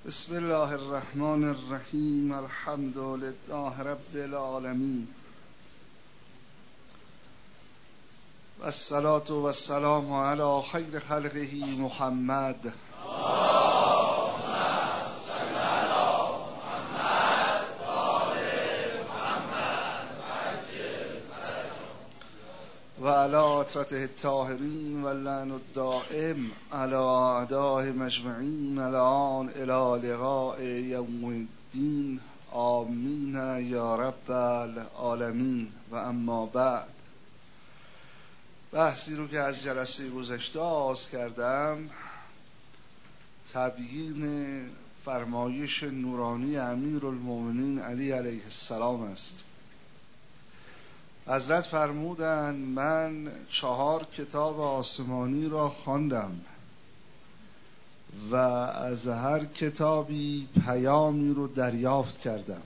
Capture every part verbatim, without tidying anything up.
بسم الله الرحمن الرحیم. الحمد لله رب العالمین و الصلاة و السلام علی خیر خلقه محمد و علی عترته الطاهرین و لعن الدائم علی اعدائهم اجمعین الان الی لقاء یوم الدین. آمین یا رب العالمین. و اما بعد، بحثی رو که از جلسه گذشته آغاز کردم تبیین فرمایش نورانی امیرالمومنین علی علیه السلام است. حضرت فرمودند من چهار کتاب آسمانی را خواندم و از هر کتابی پیامی رو دریافت کردم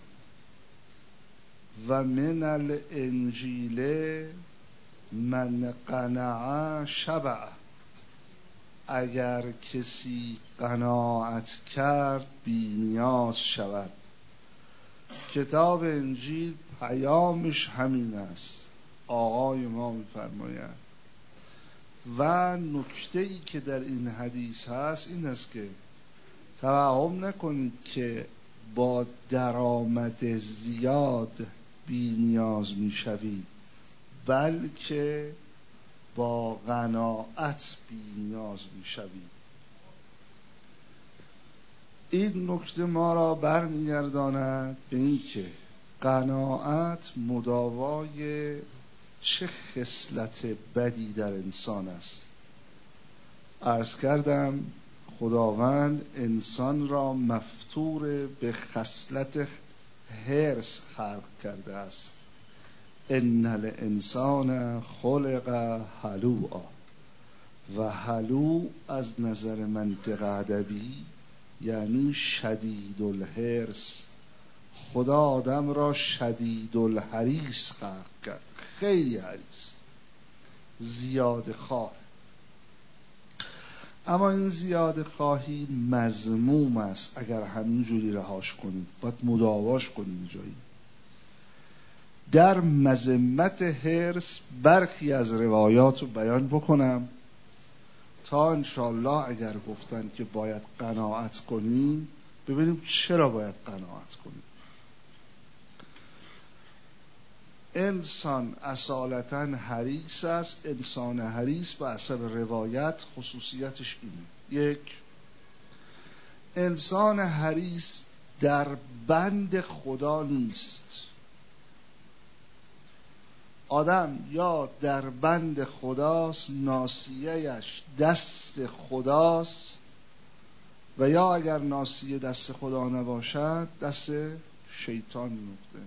و من الانجیل من قنع شبع. اگر کسی قناعت کرد بی نیاز شود. کتاب انجیل پیامش همین است. آقای ما می‌فرماید و نکته‌ای که در این حدیث هست این است که توهم نکنید که با درآمد زیاد بی نیاز می‌شوید، بلکه با قناعت بی نیاز می‌شوید. این نکته ما را برمیگرداند به این که قناعت مداوای چه خصلت بدی در انسان است. عرض کردم خداوند انسان را مفطور به خصلت حرص خلق کرده است. ان الانسان خلق هلوعا. و هلوع از نظر منطق ادبی یعنی شدید الحرص. خدا آدم را شدید الحریص خلق کرد، خیلی حریص، زیاد خواه. اما این زیاد خواهی مذموم است. اگر همینجوری رهاش کنید باید مداواش کنید. جایی در مذمت حرص برخی از روایات رو بیان بکنم تا انشالله اگر گفتن که باید قناعت کنیم ببینیم چرا باید قناعت کنیم. انسان اصالتاً حریص است. انسان حریص به حسب روایت خصوصیتش اینه: یک، انسان حریص در بند خدا نیست. آدم یا در بند خداست، ناصیه‌اش دست خداست، و یا اگر ناصیه دست خدا نباشد دست شیطان میفته.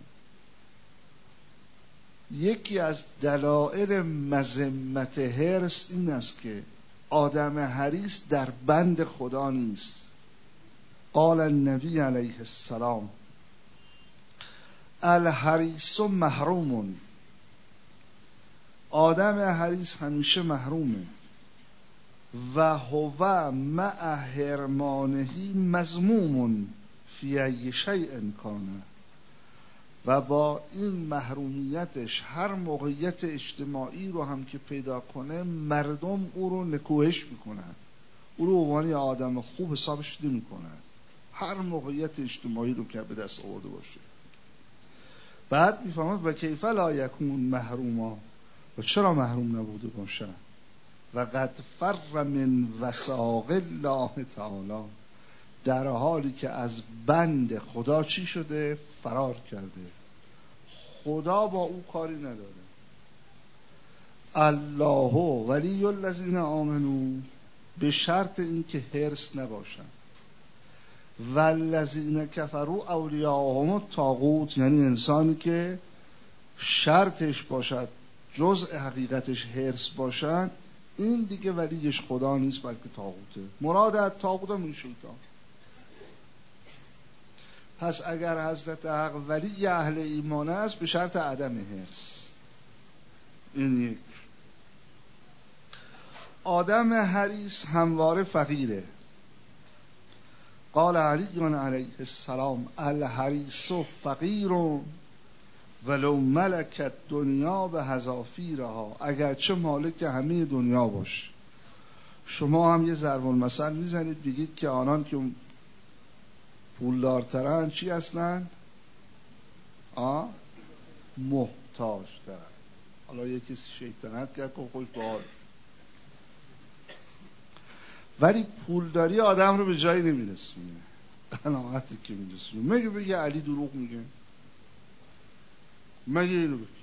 یکی از دلایل مذمت حرص این است که آدم حریص در بند خدا نیست. قال النبی علیه السلام الحریص محروم. آدم حریص همیشه محرومه. و هو مع حرمانهی مذموم فی ای شیء کان. و با این محرومیتش هر موقعیت اجتماعی رو هم که پیدا کنه مردم او رو نکوهش میکنن، او رو عنوان آدم خوب حسابش نمیکنن، هر موقعیت اجتماعی رو که به دست آورده باشه. بعد میفهمد و کیف لا یکون محروما، و چرا محروم نبوده باشه. و قد فر من وثاق الله تعالی، در حالی که از بند خدا چی شده؟ فرار کرده. خدا با او کاری نداره. الله ولی الذین آمنو، به شرط اینکه حرص نباشن. والذین کفروا اولیاءهم الطاغوت، یعنی انسانی که شرطش باشد جزء حقیقتش حرص باشد، این دیگه ولیش خدا نیست بلکه طاغوته. مراد از طاغوت هم این شیطان. پس اگر حضرت حق ولی اهل ایمان است به شرط عدم حرص. این یک. آدم حریص همواره فقیره. قال علی علیه السلام الحریص فقیر ولو ملکت دنیا به حذافیرها، اگرچه مالک همه دنیا باش. شما هم یه ضرب المثل میزنید بگید که آنان که پولدارترن چی هستن؟ آه؟ محتاج ترن. حالا یه کسی شیطنت کرد که خوش بحال، ولی پولداری آدم رو به جایی نمیرسونه. قناعتی که میرسونه. مگه بگه علی دروغ میگه؟ مگه اینو بگه؟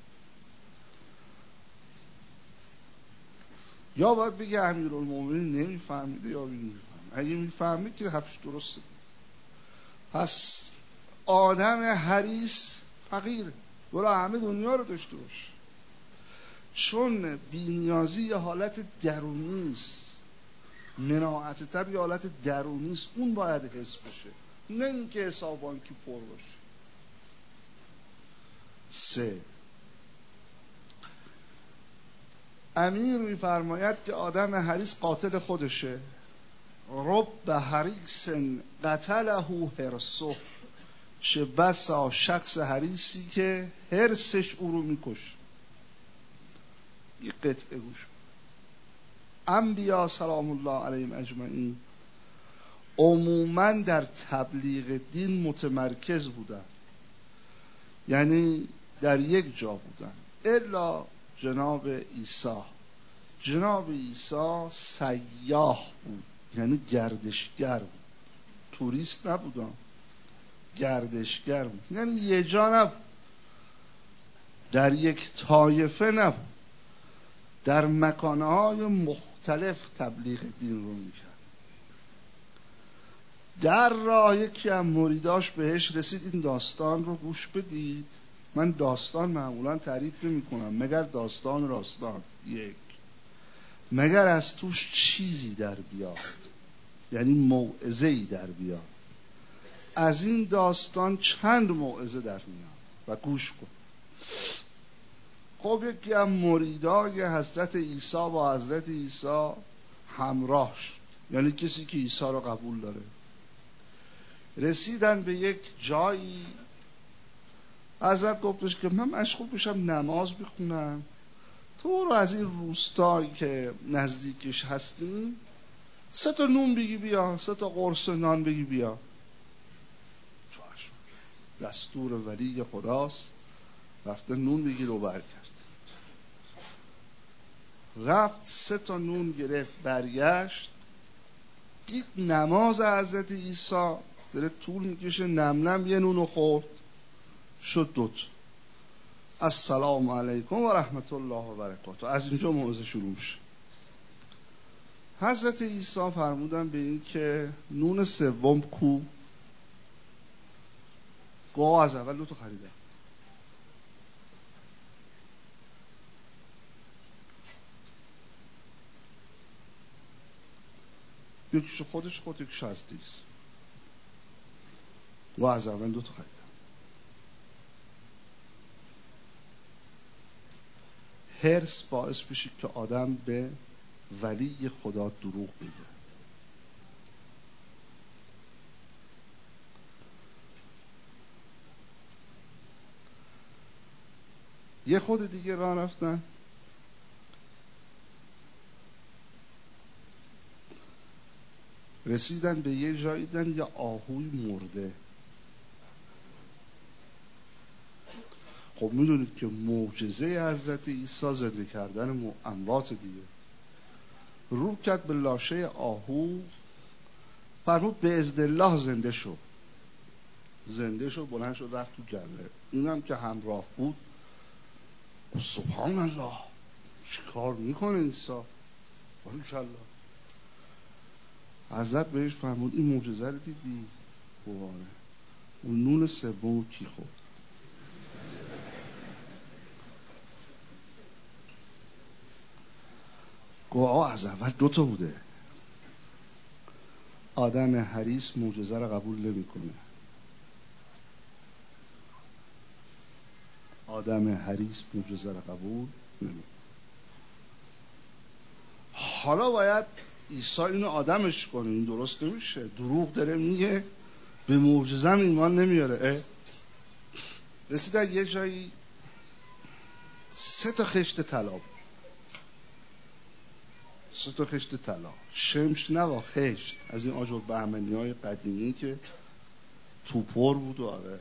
یا باید بگه امیرالمومنین نمیفهمیده یا میفهمه. اگه میفهمه که حرفش درسته. پس آدم حریص فقیره، برو همه دنیا رو داشته باش. چون بی‌نیازی یه حالت درونی است، مناعت طبع یه حالت درونی است، اون باید حس بشه، نه اینکه حساب بانکی پر باشه. سه، امیر میفرماید که آدم حریص قاتل خودشه. رب حریص قتله حرصه، چه بسا شخص حریصی که حرصش او رو میکشه. یه قطعه گوش. انبیا سلام الله علیهم اجمعین عموما در تبلیغ دین متمرکز بودن، یعنی در یک جا بودن، الا جناب عیسی. جناب عیسی سیاح بود، یعنی گردشگر بود، توریست نبودن، گردشگر بود، یعنی یه جا نبود، در یک طایفه نبود، در مکانهای مختلف تبلیغ دین رو میکرد. در راه یکی از مریداش بهش رسید، این داستان رو گوش بدید. من داستان معمولا تعریف نمی کنم مگر داستان راستان، یک مگر از توش چیزی در بیاد، یعنی موعظه‌ای در بیاد. از این داستان چند موعظه در میاد و گوش کن. خب یکی از مریدای حضرت عیسی با حضرت عیسی همراه شد، یعنی کسی که عیسی رو قبول داره. رسیدن به یک جایی، حضرت گفتش که من مشغول بشم نماز بخونم، تو رو از این روستایی که نزدیکش هستیم سه تا نون بگی بیا، سه تا قرص نان بگی بیا. چشم، دستور ولی خداست. رفته نون بگیر و برگرد. رفت سه تا نون گرفت، برگشت، دید نماز حضرت عیسی داره طول میکشه، نم نم یه نونو خورد، شد دوت. السلام علیکم و رحمت الله و برکاته. از اینجا موعظه شروع میشه. حضرت عیسی فرمودن به این که نون سوم کو؟ گوه از اول دو تا خریدن. یکیش خودش خود، یکیش از دیگه. گوه از اول دو تا خریدن. حرص باعث بشه که آدم به ولی خدا دروغ بگه. یه خود دیگه راه رفتن، رسیدن به یه جایی، دیدن یه آهوی مرده. خب میدونید که معجزه حضرت عیسی زنده کردن اموات دیگه. رو کرد به لاشه آهو، فرمود به اذن الله زنده شو. زنده شو، بلند شد رفت تو گله. اینم که همراه بود سبحان الله، چی کار میکنه عیسی؟ باریکالله. حضرت بهش فرمود این معجزه رو دیدی؟ بواره. اون نون سوم کی خورد؟ گوه از اول دوتا بوده. آدم حریص معجزه رو قبول نمیکنه. آدم حریص معجزه رو قبول نمیکنه. حالا باید عیسی اینو آدمش کنه، این درست نمیشه. دروغ داره میگه، به معجزه‌ام ایمان نمیاره. رسیدن یه جایی سه تا خشت طلا بود، سه تا خشت طلا، شمش نوا خشت، از این آجر بهمنی های قدیمی که توپر بود. آره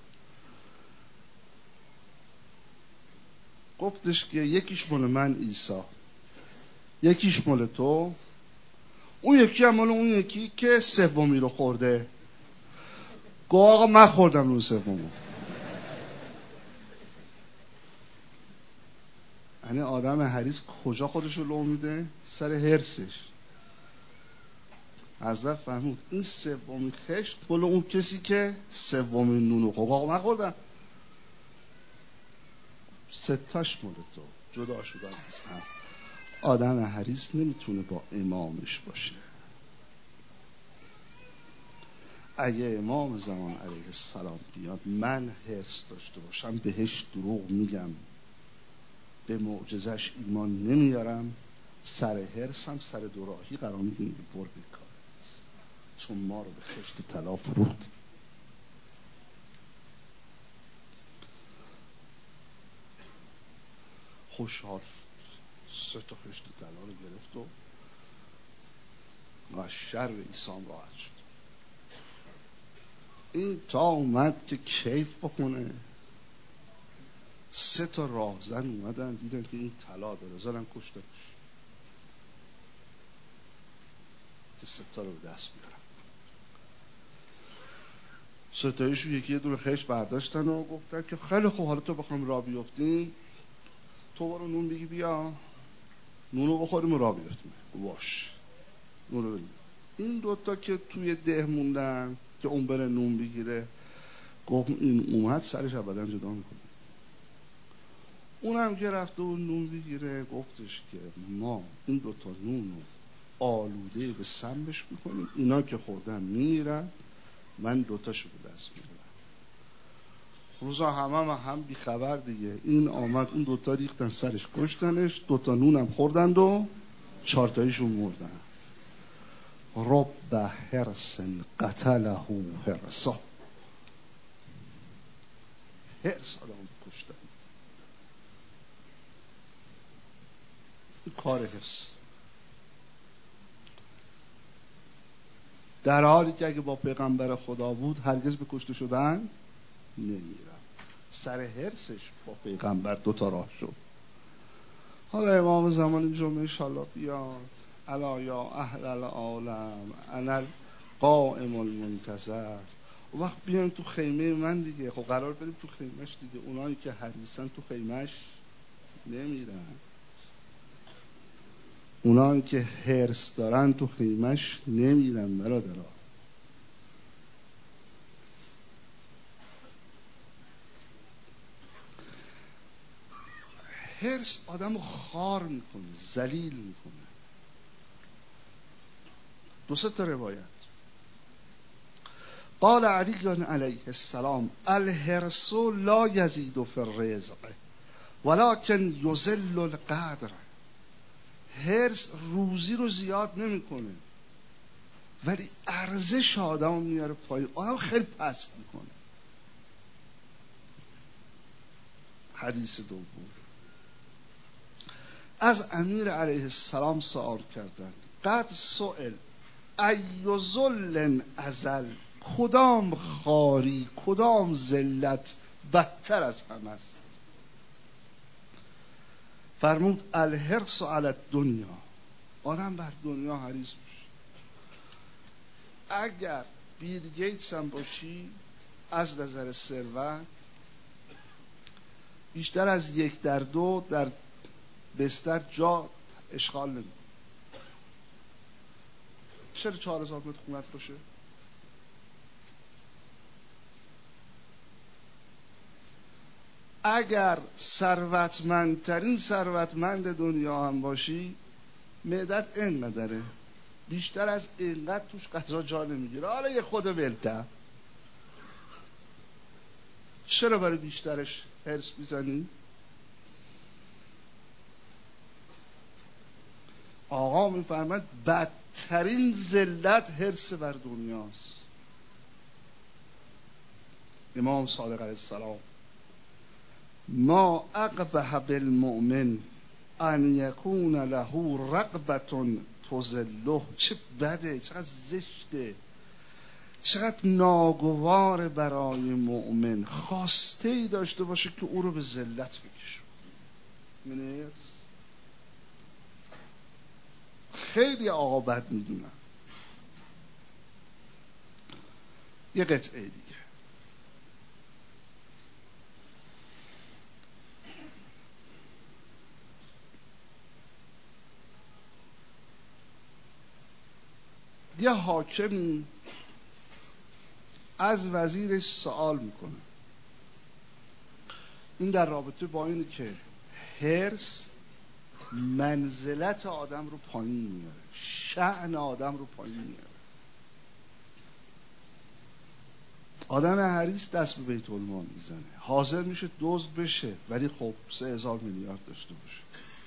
گفتش که یکیش مال من عیسی، یکیش مال تو، اون یکی هم مال اون یکی که سومی رو خورده. گو آقا من خوردم اون سومو. یعنی آدم حریص کجا خودشو لو میده؟ سر هرسش. حضرت فهمود این سومی خشت مال اون کسی که سومی نونو خورد. آقا من خوردم. ستاش مال تو. جدا شدن از هم. آدم حریص نمیتونه با امامش باشه. اگه امام زمان علیه السلام بیاد من حرص داشته باشم بهش دروغ میگم، به معجزش ایمان نمیارم، سر حرصم سر دوراهی قرار میگیم بر بیکار، چون ما رو به خشت طلا فروخت. خوشحال سه تا خشت طلا رو گرفت و از شر عیسام راحت شد. این تا اومد که کیف بکنه، سه تا راهزن اومدن دیدن که این طلا داره، زدن کشتنش که سه تا رو به دست بیارن. سه تایشون یکی یه دور خشت برداشتن و گفتن که خیلی خوب، حالا تو بخوام راه بیفتیم تو برو نون بگی بیا، نونو بخوریم و راه بیفتیم. باش نونو بگیم. این دوتا که توی ده موندن که اون بره نون بگیره، گفت این اومد سرش ابدا جدا میکنه. اونم که رفته اون نون بگیره گفتش که ما این دوتا نونو آلوده به سمش میکنیم، اینا که خوردن میرن، من دوتاشو به دست میگیرم. روزا همه هم, هم بی خبر دیگه. این آمد اون دوتا ریختن سرش کشتنش، دوتا نونم خوردند و چارتاییشون مردن. رب حرس قتله حرسا، حرس آدم کشتن. این کار حرس، در حالی که اگه با پیغمبر خدا بود هرگز به کشته شدن نمیرم. سر حرسش با پیغمبر دوتا راه شد. حالا امام زمان جمعه انشالله بیاد، الا یا اهل العالم انا القائم المنتظر. و وقت بیان تو خیمه من دیگه. خب قرار بریم تو خیمهش دیگه. اونایی که حریصن تو خیمهش نمیرن، اونایی که حرص دارن تو خیمهش نمیرن. برادرها حرص آدم رو خار میکنه، ذلیل میکنه. دو سه تا روایت. قال علی علیه السلام الحرص لا یزید فی الرزق ولکن یذل القدر. حرص روزی رو زیاد نمیکنه ولی ارزش آدم رو میاره پایین، آدم خیلی پست میکنه. حدیث دوم. از امیر علیه السلام سوال کردند قد سئل ای ذل ازل، کدام خاری کدام ذلت بدتر از همه است؟ فرمود الحرص علی الدنیا، آدم بر دنیا حریص باشه. اگر بیل گیتس هم باشی از نظر ثروت بیشتر از یک در دو در بستر جا اشغال نمی. چرا چهار هزار متر خونت باشه؟ اگر ثروتمندترین ثروتمند دنیا هم باشی معدت اینقدره، بیشتر از اینقدر توش غذا جا نمیگیره. حالا یه خود ولته، چرا برای بیشترش حرص میزنی؟ آقا میفرماد بدترین ذلت حرص بر دنیاست. امام صادق علیه السلام: ما اقبح بالمؤمن ان یکون له رغبة تذله. چه بده، چقدر زشته، چقدر ناگوار برای مؤمن خواسته ای داشته باشه که او رو به ذلت بکشه. یعنی خیلی آقا بد میدونن. یه قطعه دیگه: یه حاکمی از وزیرش سوال میکنه. این در رابطه با اینه که حرص منزلت آدم رو پایین میاره، شأن آدم رو پایین میاره. آدم حریص دست به بیت المال میزنه، حاضر میشه دزد بشه، ولی خب سه هزار میلیارد داشته باشه.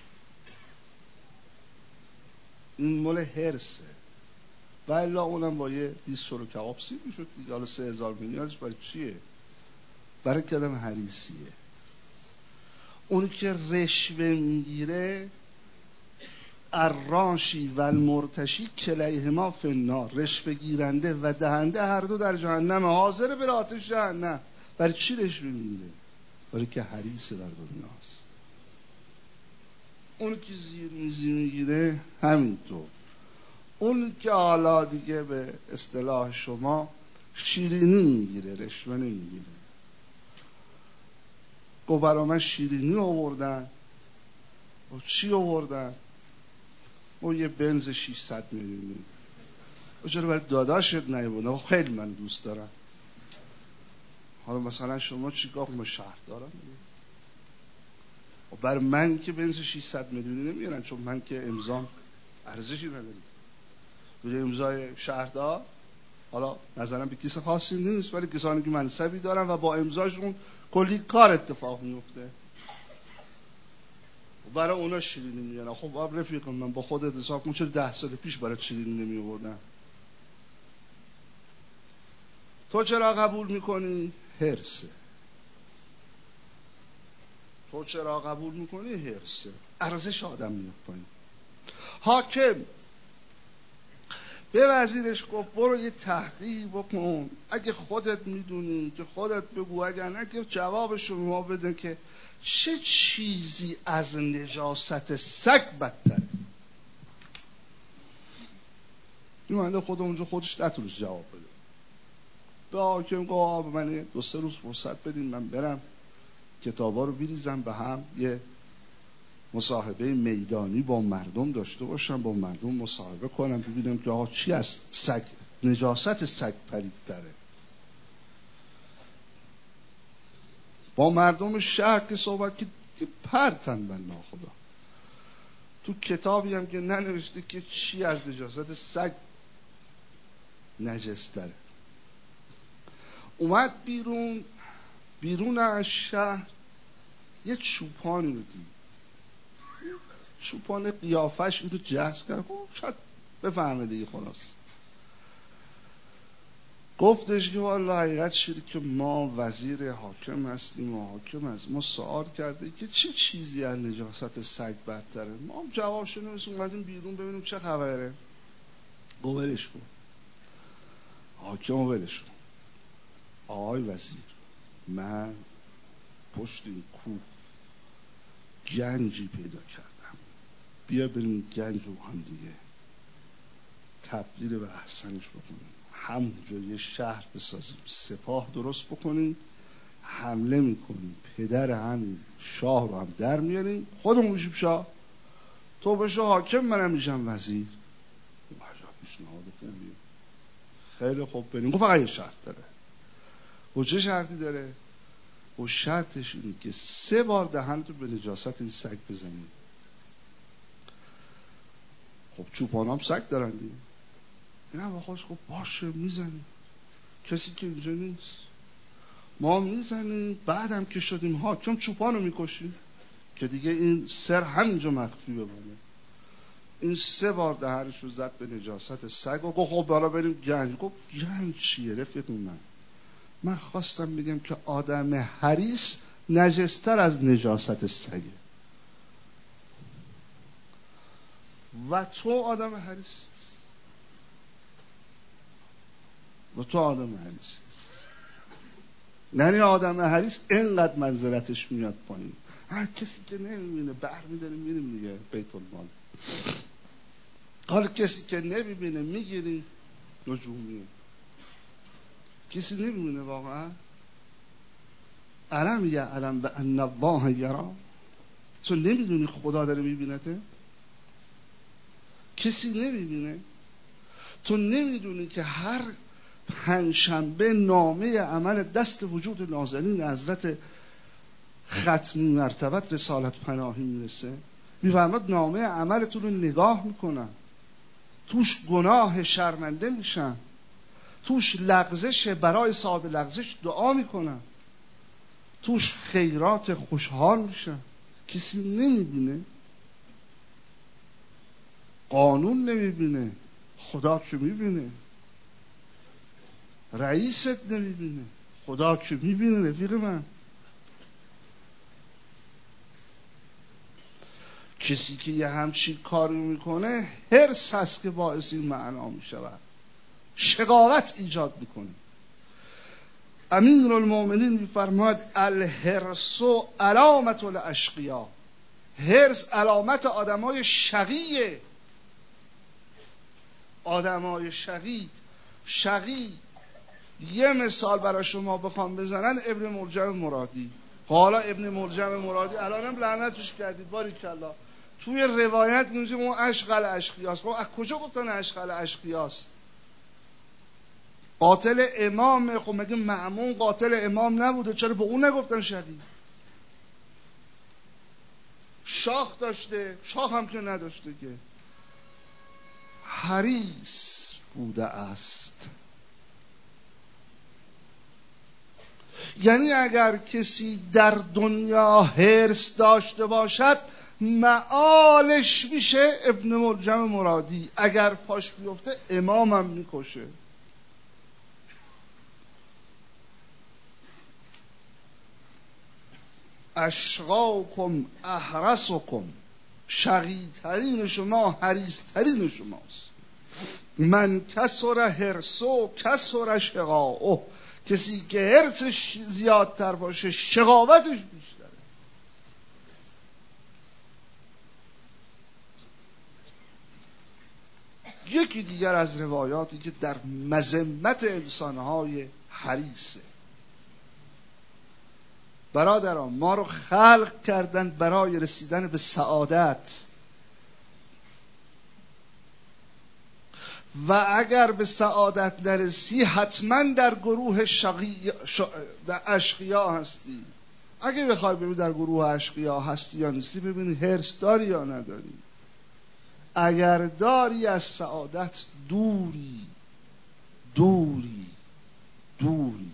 این مال حرصه. و الا اونم با یه دیس شروع کباب سیب میشد دیگه. حالا سه هزار میلیاردش برای چیه؟ برای که آدم حریصیه. اونی که رشوه میگیره، الراشی و المرتشی کلیهما فی النار. رشوه گیرنده و دهنده هر دو در جهنم، حاضر به آتش جهنم. برای چی رشوه میگیره؟ برای که حریص بر دنیاست. اونی که زیر میزی میگیره همینطور. اون که حالا دیگه به اصطلاح شما شیرینی میگیره، رشوه نمیگیره. گفت برای من شیرینی آوردن. و چی آوردن؟ و یه بنز ششصد میلیونی. و چرا برای داداشت نیاوردن؟ خیلی من دوست دارم. حالا مثلا شما چیکار کنم؟ شهر دارم. و برای من که بنز ششصد میلیونی نمیارن، چون من که امضام ارزشی نداره. به امضای شهردار حالا نظرم به کیسه خاصی نیست، ولی کسانی که منصبی دارن و با امضاشون کلی کار اتفاق میفته، برای اونا شیرینی میارن. خب اب رفیق من با خودت حساب کن، چرا ده سال پیش برای شیرینی نمی آوردن؟ تو چرا قبول میکنی؟ حرصه. تو چرا قبول میکنی؟ حرصه. ارزش آدم میاد پایین. حاکم به وزیرش گفت برو یه تحقیق بکن، اگه خودت میدونی که خودت بگو، اگر نه که جوابش رو ما بده که چه چیزی از نجاست سگ بدتره. این منده خود اونجا خودش نتونست جواب بده. به حاکم گفت من دو سه روز فرصت بدین، من برم کتابا رو بریزم به هم، یه مصاحبه میدانی با مردم داشته باشم، با مردم مصاحبه کنم، ببینم که آقا چی از سگ، نجاست سگ پرید داره. با مردم شهر که صحبت که پرتن بن ناخدا. تو کتابی هم که ننوشته که چی از نجاست سگ نجس داره. اومد بیرون، بیرون از شهر یه چوپانی رو دید. چوپان قیافش اینو جذب کرد، شاید بفهمه دیگه. خلاص گفتش که والله حقیقت شده که ما وزیر حاکم هستیم و حاکم از ما سوال کرده که چه چیزی از نجاست سگ بدتره. ما هم جواب شنویس اومدیم بیرون ببینیم چه خبره. گو ولش کن حاکم رو، ولش کن. آقای وزیر، من پشت این کوه گنجی پیدا کردم، بیا بریم گنج رو هم دیگه تبدیل به احسنش بکنیم، همونجا یه شهر بسازیم، سپاه درست بکنیم، حمله میکنیم، پدر همین شاه رو هم در میاریم، خودمون میشیم شاه، تو بشو حاکم، منم میشم وزیر. عجب پیشنهاد خوبیه. خیلی خوب بریم. گفت فقط یه شرط داره. و چه شرطی داره؟ و شرطش اینه که سه بار دهنتو به نجاست این سگ بزنی. خب چوپان هم سگ دارن دیگه. این هم بخواست خب باشه میزنیم، کسی که اینجا نیست، ما میزنیم، بعدم که شدیم حاکم چوپانو میکشیم که دیگه این سر همینجا مخفی بمونه. این سه بار دهنش رو زد به نجاست سگ و گفت خب بالا بریم گنج. گفت گنج چیه رفیقون من؟ من خواستم بگم که آدم حریص نجستر از نجاست سگه و تو آدم حریص و تو آدم حریص. یعنی آدم حریص اینقدر منزلتش میاد پایین. هر کسی که نمیبینه بر میداریم میریم دیگه بیت المال. حالا کسی که نمیبینه میگیری نجومیه. کسی نمیبینه واقعا. علم یعلم بان الله یرا. تو نمیدونی خدا داره میبینته؟ کسی نمیبینه؟ تو نمیدونی که هر پنجشنبه نامه عمل دست وجود نازنین حضرت ختمی مرتبت رسالت پناهی میرسه؟ میفرماد نامه عملتون رو نگاه میکنن، توش گناه شرمنده میشن، توش لغزش برای صاحب لغزش دعا میکنن، توش خیرات خوشحال میشن. کسی نمیبینه؟ قانون نمیبینه، خدا که میبینه. رئیست نمیبینه، خدا که میبینه. رفیق من، کسی که یه همچین کاری میکنه حرص هست که باعث این معنا میشود، شقاوت ایجاد میکنه. امیر المؤمنین میفرماید الحرص علامت الاشقیا. حرص علامت آدمای شقیه. آدمای شقی شقی یه مثال برای شما بخوام بزنن، ابن ملجم مرادی. حالا ابن ملجم مرادی الانم لعنتش کردید باریکلا، توی روایت میگه اون اشقل اشقیاست. خب از کجا گفتن اشقل اشقیاست؟ قاتل امام. خب مگه مأمون قاتل امام نبوده؟ چرا به اون نگفتن شقی؟ شاخ داشته، شاخ هم که نداشته که. حریص بوده است. یعنی اگر کسی در دنیا حرص داشته باشد معالش میشه ابن ملجم مرادی. اگر پاش بیفته امامم میکشه. اشقاکم احرسکم. شقی ترین شما حریص ترین شماست. من کسر حرصو کسر شقاؤه. کسی که حرصش زیادتر باشه شقاوتش بیشتره. یکی دیگر از روایاتی که در مذمت انسانهای حریصه. برادران، ما رو خلق کردن برای رسیدن به سعادت و اگر به سعادت نرسی حتما در گروه شقی... ش... در اشقیا هستی. اگه بخوای ببین در گروه اشقیا هستی یا نیستی، ببین حرص داری یا نداری. اگر داری از سعادت دوری دوری دوری.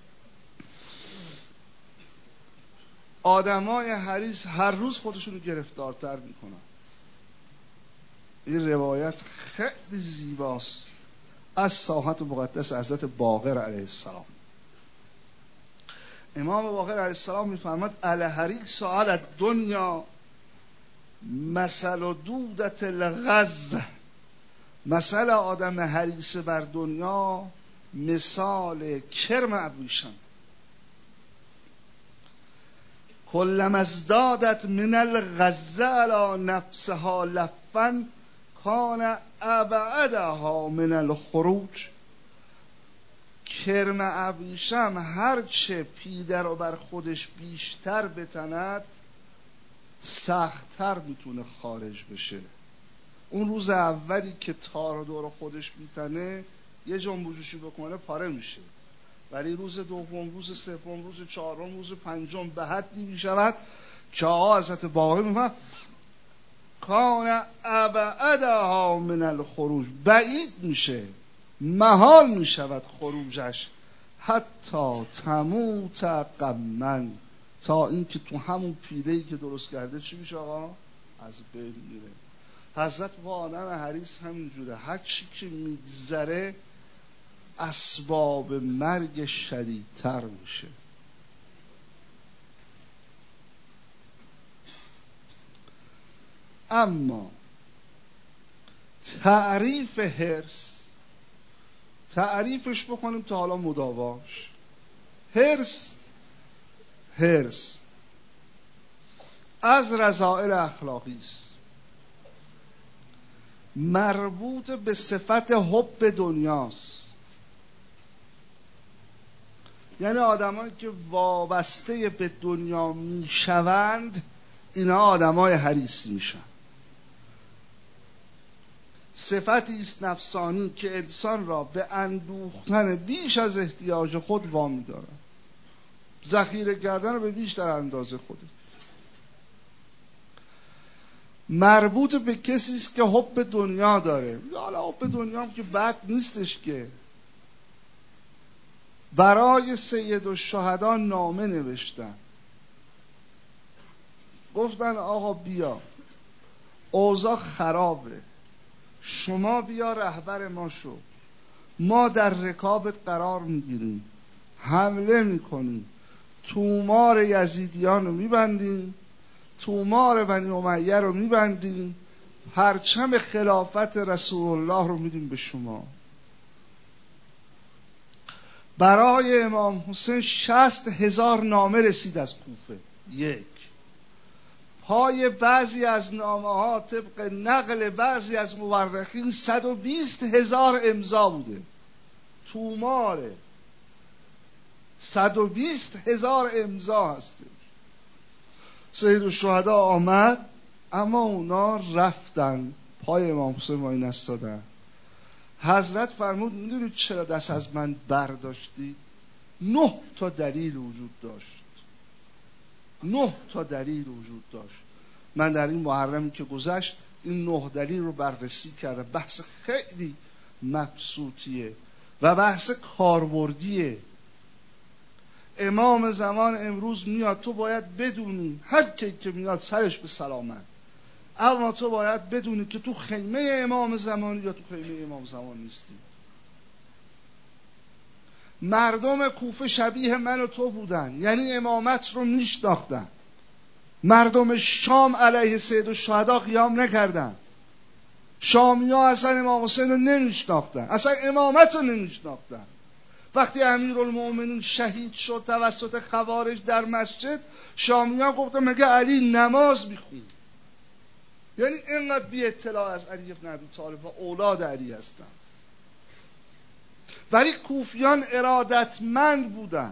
آدمای حریص هر روز خودشونو گرفتارتر میکنن. این روایت خیلی زیباست از ساحت مقدس حضرت باقر علیه السلام. امام باقر علیه السلام میفرماد الحریص علی الدنیا مثل دودت الغز. مثل آدم حریص بر دنیا مثال کرم ابریشم. کلما ازدادت من الغز علی نفسها لفا کان ابعدها من الخروج. کرم ابریشم هرچه پیده رو بر خودش بیشتر بتند سختتر میتونه خارج بشه. اون روز اولی که تار رو دور خودش میتنه یه جنبوجوشی بکنه پاره میشه، ولی روز دوم، روز سوم، روز چهارم، روز پنجم به حدی میشود که آقا حضرت باقر میفرماید کان ابعدها من الخروج. بعید میشه، محال میشود خروجش. حتی تموت غما. تا اینکه تو همون پیله‌ای که درست کرده چی میشه آقا؟ از بین میره. حضرت با آدم حریص همینجوره، هر چی که میگذره اسباب مرگ شدیدتر میشه. اما تعریف حرص، تعریفش بکنیم تا حالا مداواش. حرص حرص از رذائل اخلاقی است، مربوط به صفت حب دنیاست. یعنی آدمایی که وابسته به دنیا میشوند اینا آدمای حریصی میشن. صفتی است نفسانی که انسان را به اندوختن بیش از احتیاج خود وامی دارد، ذخیره کردن رو به بیشتر اندازه خود. مربوط به کسی است که حب دنیا داره. حالا حب دنیا هم که بد نیستش که. برای سید الشهدا نامه نوشتن، گفتن آقا بیا اوضاع خرابه، شما بیا رهبر ما شو، ما در رکابت قرار میگیریم، حمله میکنیم، تومار یزیدیان رو میبندیم، تومار بنی امیه رو میبندیم، پرچم خلافت رسول الله رو میدیم به شما. برای امام حسین شصت هزار نامه رسید از کوفه. یک پای بعضی از نامه ها طبق نقل بعضی از مورخین صد و بیست هزار امضا بوده. توماره صد و بیست هزار امضا هسته. سید الشهدا آمد اما اونا رفتن پای امام حسین وای نستادن. حضرت فرمود میدونید چرا دست از من برداشتید؟ نه تا دلیل وجود داشت. نه تا دلیل وجود داشت. من در این محرمی که گذشت این نه دلیل رو بررسی کردم. بحث خیلی مبسوطیه و بحث کاربردیه. امام زمان امروز میاد، تو باید بدونی هر کی که میاد سرش به سلامت، اما تو باید بدونی که تو خیمه امام زمانی یا تو خیمه امام زمان نیستی. مردم کوفه شبیه من و تو بودن، یعنی امامت رو میشناختن. مردم شام علیه سید الشهدا قیام نکردن. شامی ها اصلا امام حسین رو نمیشناختن، اصلا امامت رو نمیشناختن. وقتی امیرالمومنین شهید شد توسط خوارج در مسجد، شامی ها گفتن مگه علی نماز میخون؟ یعنی اینقدر بی اطلاع از علی بن ابی طالب و اولاد علی هستن. ولی کوفیان ارادتمند بودن.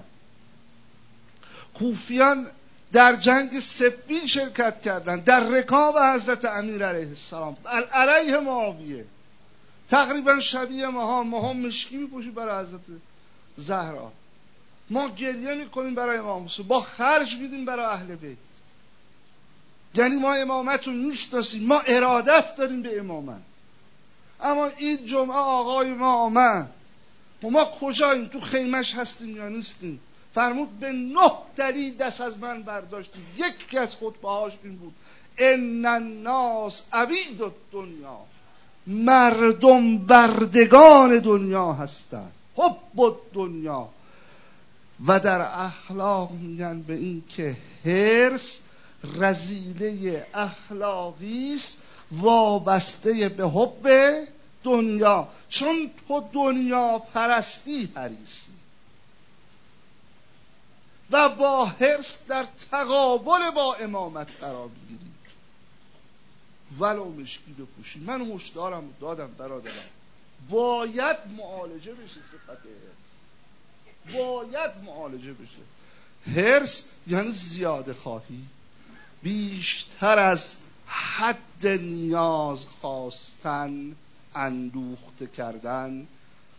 کوفیان در جنگ صفین شرکت کردند، در رکاب حضرت امیر علیه السلام علیه معاویه. تقریبا شبیه ماها، ماها مشکی میپوشیم برای حضرت زهرا، ما گریه میکنیم برای امام حسین، با خرج میدیم برای اهل بیت. یعنی ما امامت رو میشناسیم، ما ارادت داریم به امامت. اما این جمعه آقای ما آمد و ما کجاییم؟ تو خیمش هستیم یا نیستیم؟ فرمود به نه دلیل دست از من برداشتیم. یکی از خطبه‌هاش این بود ان الناس عبید الدنیا، مردم بردگان دنیا هستند. حب دنیا. و در اخلاق میگن به این که حرص رذیله اخلاقی است وابسته به حب دنیا، چون تو دنیا پرستی حریصی و با حرص در تقابل با امامت قرار بگیری ولو مشکی بپوشی. من هشدارم دادم برادرم، باید معالجه بشه صفت حرص، باید معالجه بشه. حرص یعنی زیاده خواهی، بیشتر از حد نیاز خواستن، اندوخته کردن.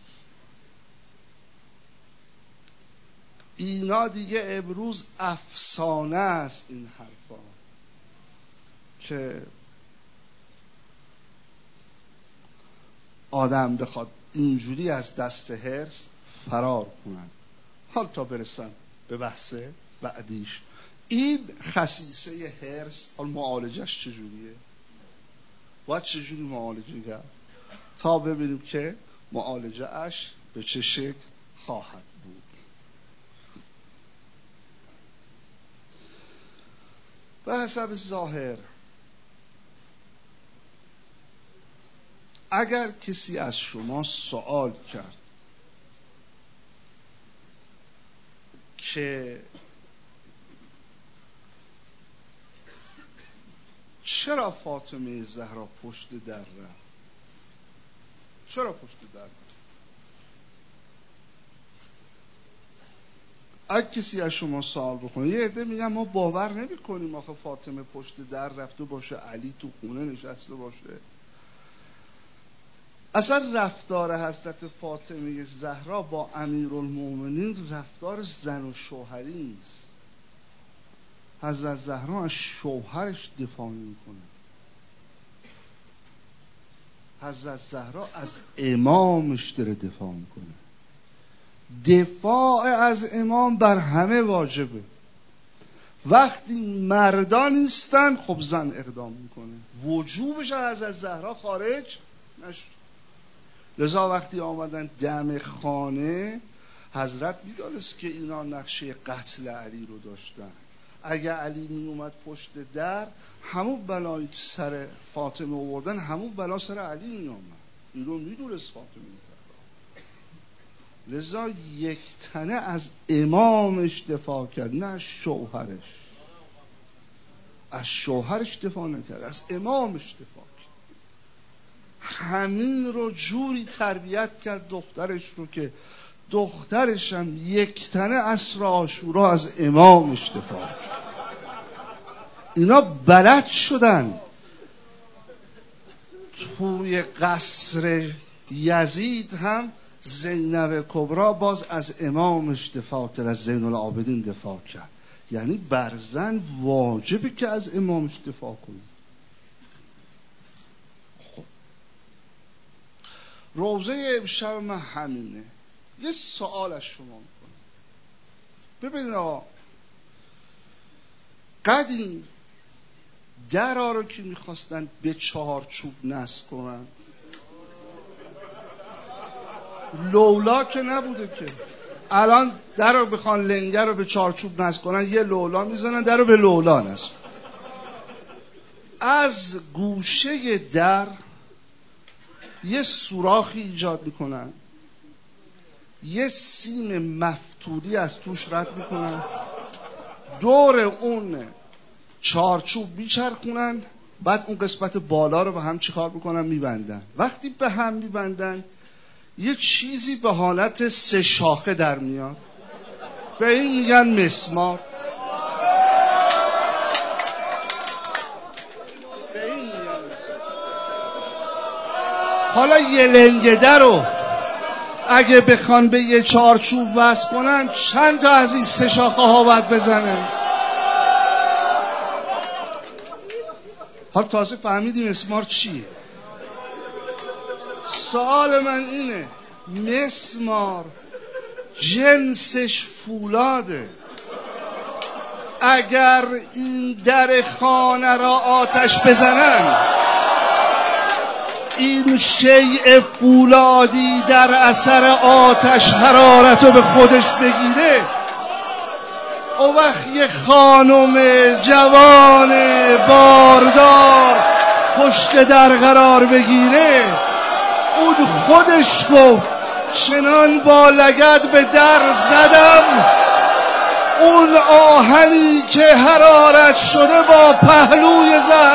اینا دیگه امروز افسانه است. این حرفا که آدم بخواد اینجوری از دست حرص فرار کنند. حال تا برسن به بحث بعدیش، این خصیصه حرص حال معالجش چجوریه؟ باید چجوری معالجه کرد تا ببینیم که معالجه اش به چه شکل خواهد بود. به حسب ظاهر اگر کسی از شما سوال کرد که چرا فاطمه زهرا پشت در رفت، چرا پشت در رفت، اگه کسی از شما سوال بکنه، یه عده میگن ما باور نمی کنیم آخه فاطمه پشت در رفته باشه، علی تو خونه نشسته باشه. اصلا رفتار حضرت فاطمه زهرا با امیرالمومنین رفتار زن و شوهری نیست. حضرت زهرا از شوهرش دفاع میکنه، حضرت زهرا از امامش داره دفاع میکنه. دفاع از امام بر همه واجبه. وقتی مردان نیستن خب زن اقدام میکنه، وجوبش از حضرت زهرا خارج نشد. لذا وقتی آمدن دم خانه، حضرت میدانست که اینا نقشه قتل علی رو داشتن. اگر علی می اومد پشت در، همون بلایی که سر فاطمه آوردن همون بلا سر علی می اومد. این رو میدونست فاطمه زهرا. لذا یک تنه از امامش دفاع کرد، نه از شوهرش. از شوهرش دفاع نکرد، از امامش دفاع کرد. همین رو جوری تربیت کرد دخترش رو که دخترش هم یک تنه عصر عاشورا از امامش دفاع کرد. اینا بلد شدن توی قصر یزید هم زینب کبرا باز از امامش دفاع کرد، از زین العابدین دفاع کرد. یعنی بر زن واجبه که از امامش دفاع کنه. خب روزه امشب من همینه. یه سوال از شما میکنم. ببینید آقا، قدیم درها رو که میخواستن به چارچوب نصب کنن، لولا که نبوده که. الان در رو بخوان لنگر رو به چارچوب نصب کنن، یه لولا میزنن در رو به لولا نصب. از گوشه در یه سوراخی ایجاد میکنن، یه سیم مفتولی از توش رد میکنن، دور اون چارچوب میچرخونن، بعد اون قسمت بالا رو به هم چیکار میکنن؟ میبندن. وقتی به هم میبندن یه چیزی به حالت سه شاخه در میاد، به این میگن مسمار. به این میگن مسمار. حالا یه لنگده رو اگه بخوان به یه چارچوب وصل کنن، چند تا از این سه شاخه ها باید بزنن؟ حالا تازه فهمیدیم مسمار چیه. سوال من اینه، مسمار جنسش فولاده. اگر این در خانه را آتش بزنن، این شیء فولادی در اثر آتش حرارت رو به خودش بگیره، او وقت یه خانم جوان باردار پشت در قرار بگیره، اون خودش گفت چنان با لگد به در زدم، اون آهنی که حرارت شده با پهلوی زهرا